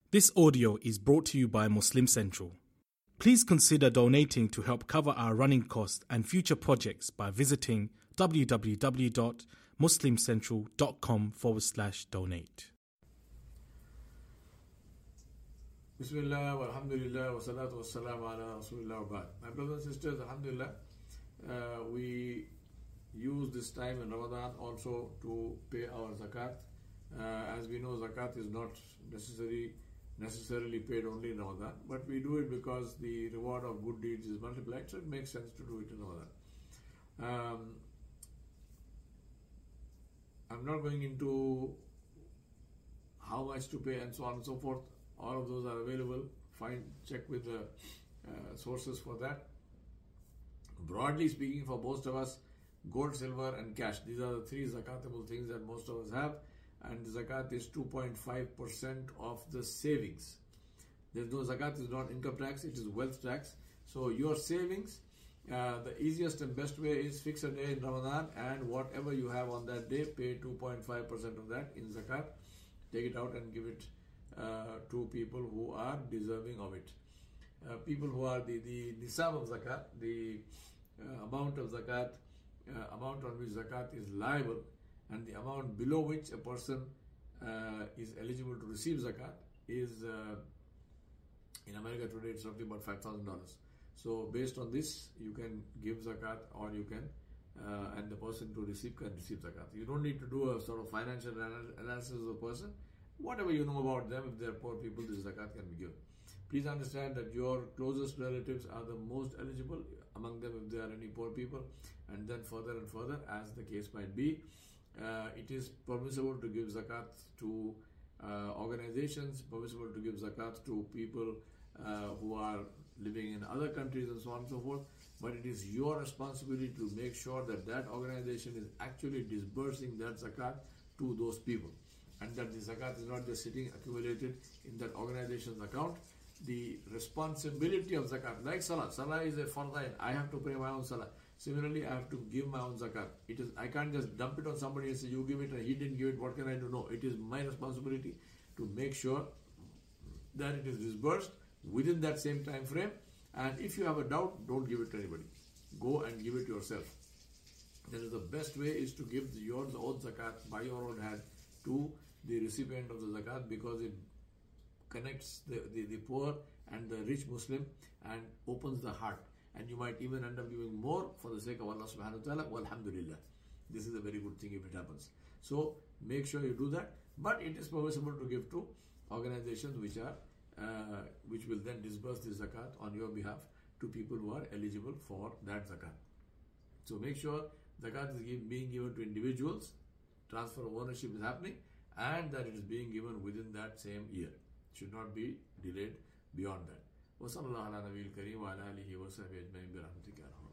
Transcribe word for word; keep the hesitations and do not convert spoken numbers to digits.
This audio is brought to you by Muslim Central. Please consider donating to help cover our running costs and future projects by visiting www.muslimcentral.com forward slash donate. Bismillah, walhamdulillah, wa salatu wa salam ala rasulillah wa ba'd. My brothers and sisters, alhamdulillah, uh, we use this time in Ramadan also to pay our zakat. Uh, as we know, zakat is not necessary, necessarily paid only in Ramadan, but we do it because the reward of good deeds is multiplied, so it makes sense to do it in Ramadan. Um, I'm not going into how much to pay and so on and so forth. All of those are available. Find, check with the uh, sources for that. Broadly speaking, for most of us, gold, silver and cash, these are the three zakatable things that most of us have, and the zakat is two point five percent of the savings. There's no zakat, is not income tax, it is wealth tax. So your savings, uh, the easiest and best way is fix a day in Ramadan, and whatever you have on that day, pay two point five percent of that in zakat. Take it out and give it uh, to people who are deserving of it. Uh, people who are the, the nisab of zakat, the uh, amount of zakat, uh, amount on which zakat is liable, and the amount below which a person uh, is eligible to receive zakat is, uh, in America today, it's roughly about five thousand dollars. So based on this, you can give zakat, or you can, uh, and the person to receive can receive zakat. You don't need to do a sort of financial analysis of the person. Whatever you know about them, if they're poor people, this zakat can be given. Please understand that your closest relatives are the most eligible, among them if there are any poor people, and then further and further, as the case might be. Uh, it is permissible to give zakat to uh, organizations, permissible to give zakat to people uh, who are living in other countries and so on and so forth, but it is your responsibility to make sure that that organization is actually disbursing that zakat to those people, and that the zakat is not just sitting accumulated in that organization's account. The responsibility of zakat, like salah, salah is a fardain, I have to pay my own salah. Similarly, I have to give my own zakat. It is, I can't just dump it on somebody and say, you give it and he didn't give it, what can I do? No, it is my responsibility to make sure that it is disbursed within that same time frame. And if you have a doubt, don't give it to anybody. Go and give it yourself. That is the best way, is to give your own zakat by your own hand to the recipient of the zakat, because it connects the, the, the poor and the rich Muslim and opens the heart. And you might even end up giving more for the sake of Allah subhanahu wa ta'ala. Walhamdulillah. This is a very good thing if it happens. So make sure you do that. But it is permissible to give to organizations which are uh, which will then disburse the zakat on your behalf to people who are eligible for that zakat. So make sure zakat is give, being given to individuals, transfer of ownership is happening, and that it is being given within that same year. It should not be delayed beyond that. وصلى الله على نبي الكريم وعلى آله وصحبه أجمعين برحمتك يا رب.